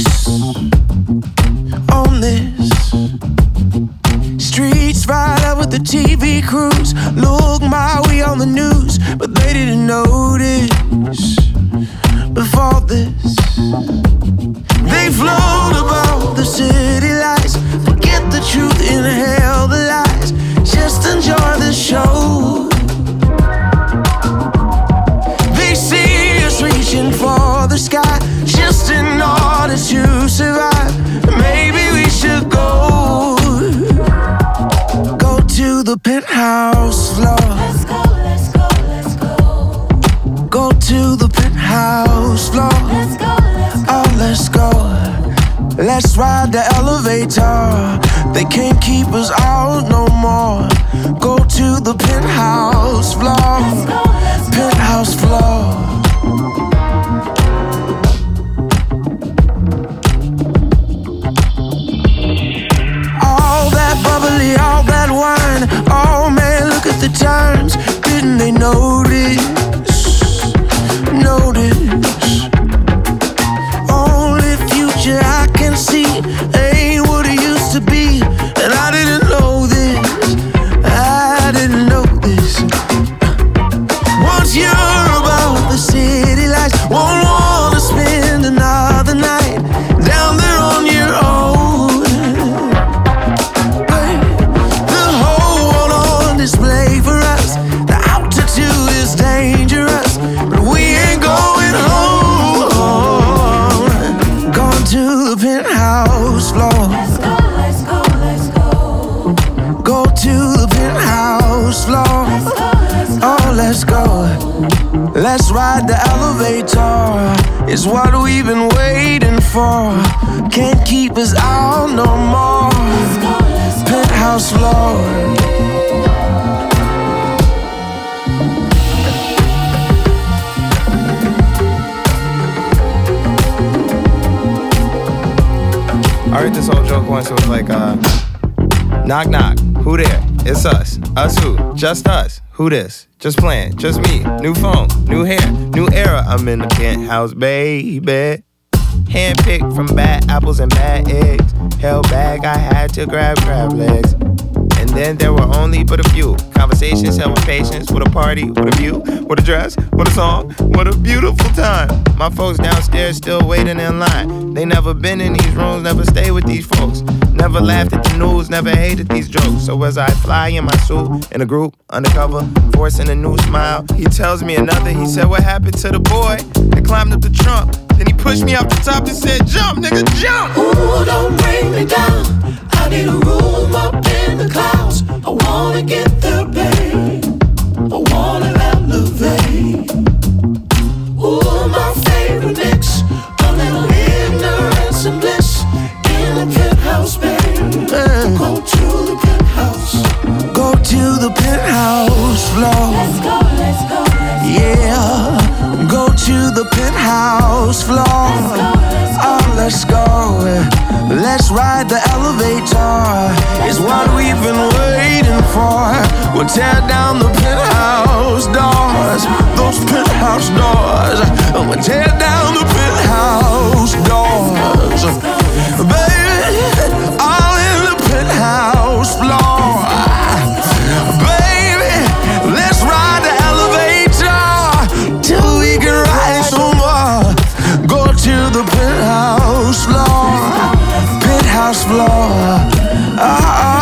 ice on this. Streets right up with the TV crews. Look my way on the news, but they didn't notice before this. They float about the city lights, forget the truth, inhale the lies, just enjoy the show. They see us reaching for the sky, just in order to survive. Maybe we should go to the penthouse floor. Let's go, let's go, let's go. Go to the penthouse floor. Let's go, let's go. Oh, let's go. Let's ride the elevator. They can't keep us out no more. Go to the penthouse floor. Let's go, let's go. Penthouse floor. All that bubbly, all that wine. Oh man, look at the times. Didn't they notice? Only future I can see ain't what it used to be. And I didn't know this. I didn't know this. Once you're about the city lights, won't wanna spend another night down there on your own. The whole world on display for us. The altitude is dangerous, but we ain't going home. Going to the penthouse floor. Let's go, let's go, let's go. Go to the penthouse floor. Let's go, let's go. Oh, let's go. Let's ride the elevator. It's what we've been waiting for. Can't keep us out no more. Let's go, let's go. Penthouse floor. I heard this whole joke once. It was like, knock knock, who there? It's us. Us who? Just us. Who this? Just playing, just me. New phone, new hair, new era. I'm in the penthouse, baby. Handpicked from bad apples and bad eggs. Held back, I had to grab crab legs. And then there were only but a few conversations held with patience, with a party, with a view, with a dress, with a song, what a beautiful time. My folks downstairs still waiting in line. They never been in these rooms, never stay with these folks. Never laughed at the news, never hated these jokes. So as I fly in my suit, in a group, undercover, forcing a new smile, he tells me another, he said, what happened to the boy that climbed up the trunk? Then he pushed me off the top and said, jump, nigga, jump! Ooh, don't bring me down. I need a room up in the clouds. I wanna get there, babe. I wanna elevate. Ooh, my favorite mix. A little ignorance and bliss in the penthouse, babe. Go to the penthouse. Go to the penthouse floor. Let's go, let's go, let's go. Yeah, go to the penthouse floor. Oh, let's go. Let's ride the elevator. It's what we've been waiting for. We'll tear down the penthouse doors. Those penthouse doors. We'll tear down the penthouse doors. Baby, all in the penthouse floor. Baby, let's ride the elevator till we can ride some more. Go to the penthouse floor. Penthouse floor.